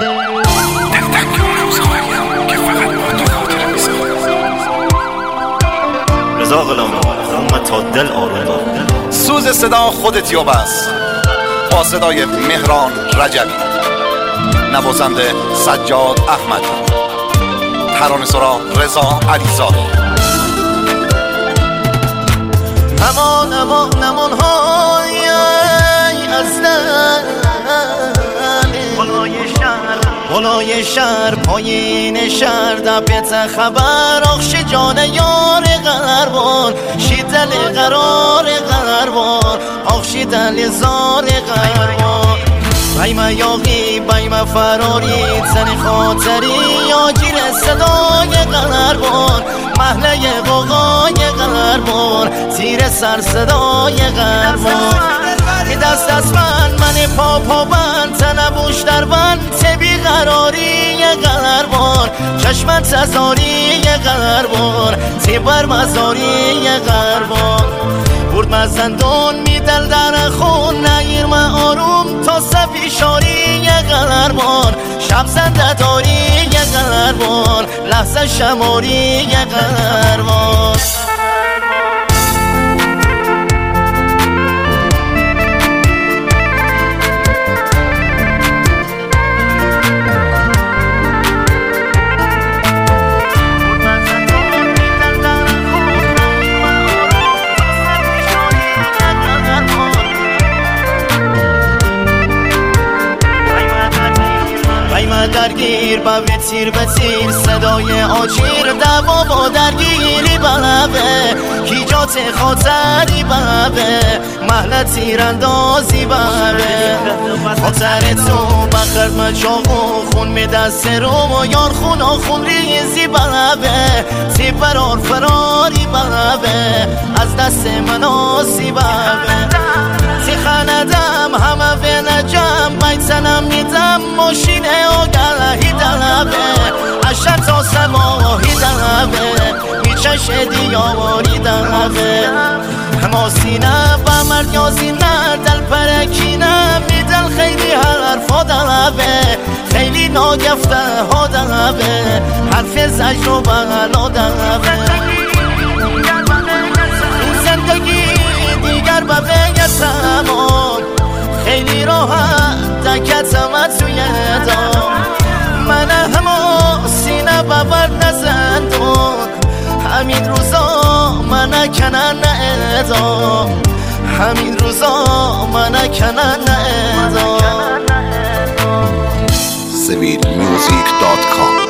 دلتنگ اونم زاهیم که فقط با تو خاطره میسازم. رضا غلامی خونم تا دل آروم دار. سوز صدا خودت یا بس با صدای مهران رجبی، نوازنده سجاد احمدی، ترانه سرا رضا علیزاده. امان امان امان های از بالای شهر پایین شهر دبت خبر آخش جان یار قربان شیدل قرار قربان آخش دل زار قربان بایم یاقی بایم فراری زن خاطری یا گیر صدای قربان محله قوقای قربان تیر سر صدای قربان دست از من پا بند تنبوش در بند تبی قراری قربان چشمت ازاری قربان تیبر مزاری قربان برد مزندون میدل در خون نگیر من آروم تا صفی شاری قربان شب زنده داری قربان لحظه شماری قربان درگیر با تیر به تیر صدای آجیر دوا با درگیری بلبه کی جات خاطری بلبه محل تیراندازی بلبه خاطر تو بخر مجاقو خون می دست رو و یار خون خون ریزی بلبه تی برار فراری بلبه از دست من آسی بلبه تی خندم همه به نجم بیتنم میدم ماشین آگلهی دلبه عشق تا سماهی دلبه میچش دیاری دلبه همه سینه و مردیازی نه دل پرکینه میدل خیلی حرفا دلبه خیلی ناگفته ها دلبه حرف زجر و بغلا دلبه زندگی دیگر به بیتمان خیلی راحت دکتم توی دام من همه سینه ببر نزندون همین روزا من کنن ادام همین روزا من کنن ادام civilmusic.com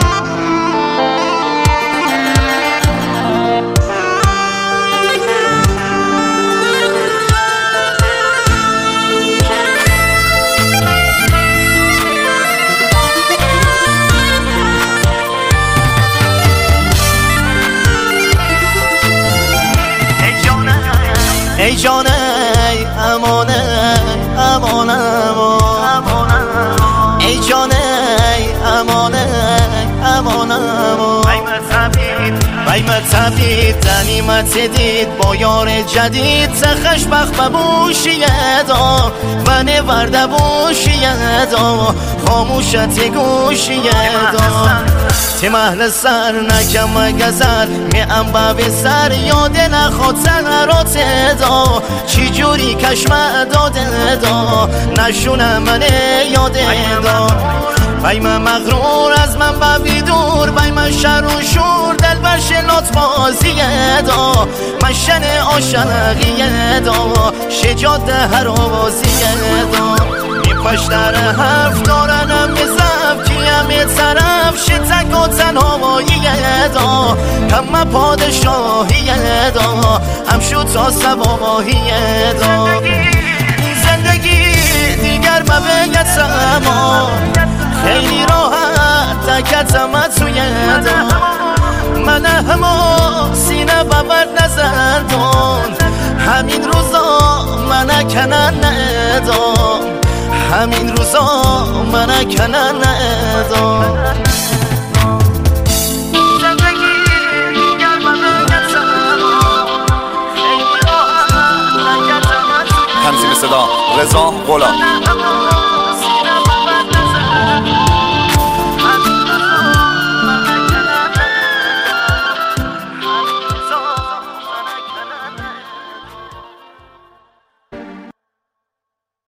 ای جان ای امانه امانه ای جان ای امانه امانه قیمت تبید دنیمت دید با یار جدید سخش بخت ببوشی دا و نورده بوشی دا خاموشت گوشی دا تی محل سر نکم گذر می ام به سر یاد نخاطر را تدا چی جوری کشم داده دا نشونه من یاد دا بایم مغرور از من ببی دور بایم شر و شور دل برش لات بازی دا مشن عاشقی دا شجاعت هر آوازی دا می پشتر حرف دارنم میزم کیم طرف شتک و تنهایی دا همه پادشاهی دا هم شد تا سباباهی دا زندگی دیگر ببیتم خیلی راحت دکتم توی دا من همه سینه ببر نزندون همین روزا من کنن ادام همین روزا من کنن ادام تنظیم صدا رضا غلامی.